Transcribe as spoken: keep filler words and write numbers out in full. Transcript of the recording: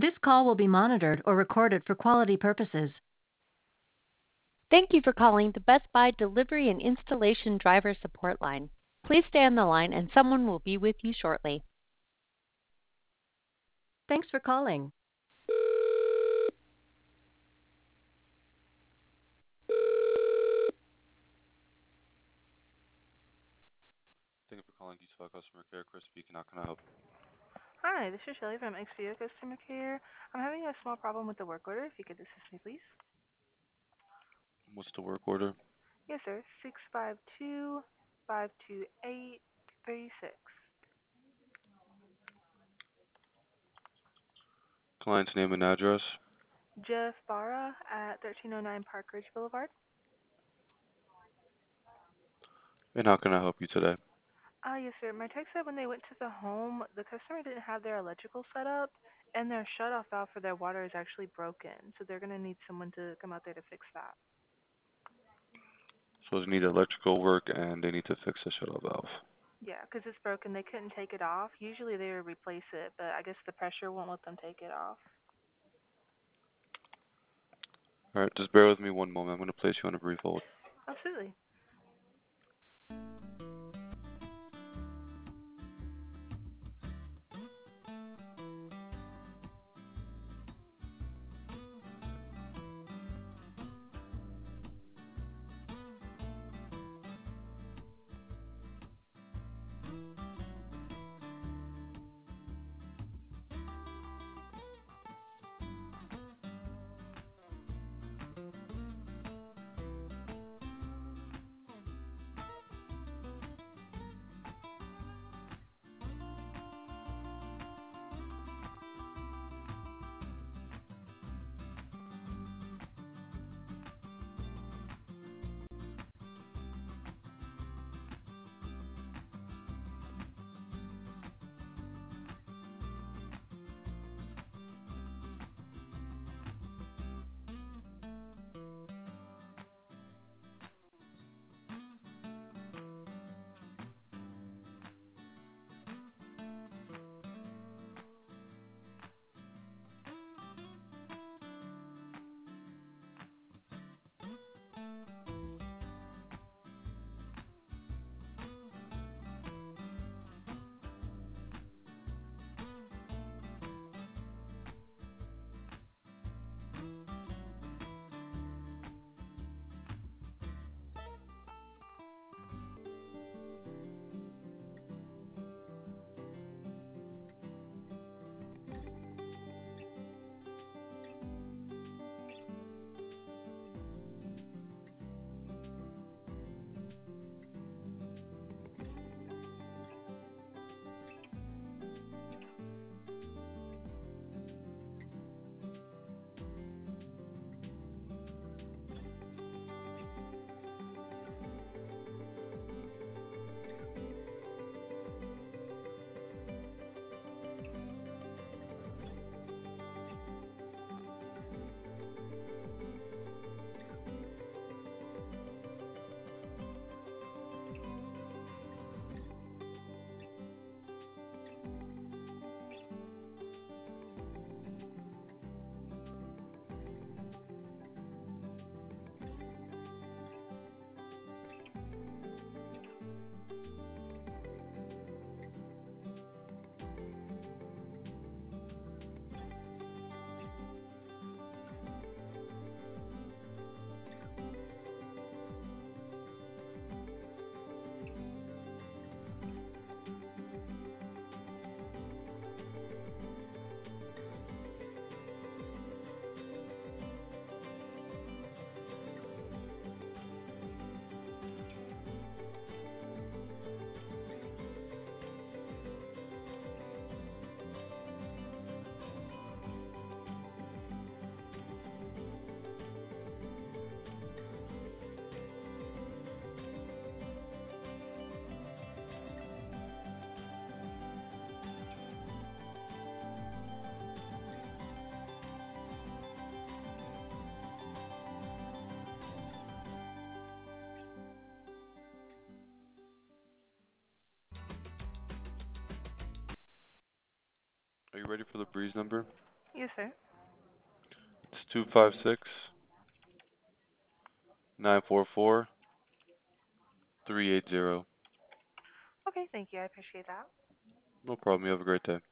This call will be monitored or recorded for quality purposes. Thank you for calling the Best Buy Delivery and Installation Driver Support Line. Please stay on the line and someone will be with you shortly. Thanks for calling. Thank you for calling Geesville Customer Care. Chris speaking. How can I help? Hi, this is Shelly from Xperia Customer Care. I'm having a small problem with the work order. If you could assist me, please. What's the work order? Yes, sir. Six five two five two eight three six. Client's name and address. Jeff Barra at thirteen oh nine Park Ridge Boulevard. And how can I help you today? Ah, uh, yes, sir. My text said when they went to the home, the customer didn't have their electrical set up, and their shutoff valve for their water is actually broken. So they're gonna need someone to come out there to fix that. So they need electrical work and they need to fix the shutoff valve. Yeah, 'cause it's broken. They couldn't take it off. Usually they would replace it, but I guess the pressure won't let them take it off. All right, just bear with me one moment. I'm going to place you on a brief hold. Absolutely. Are you ready for the breeze number? Yes, sir. It's two five six, nine four four, three eight zero. Okay, thank you. I appreciate that. No problem. You have a great day.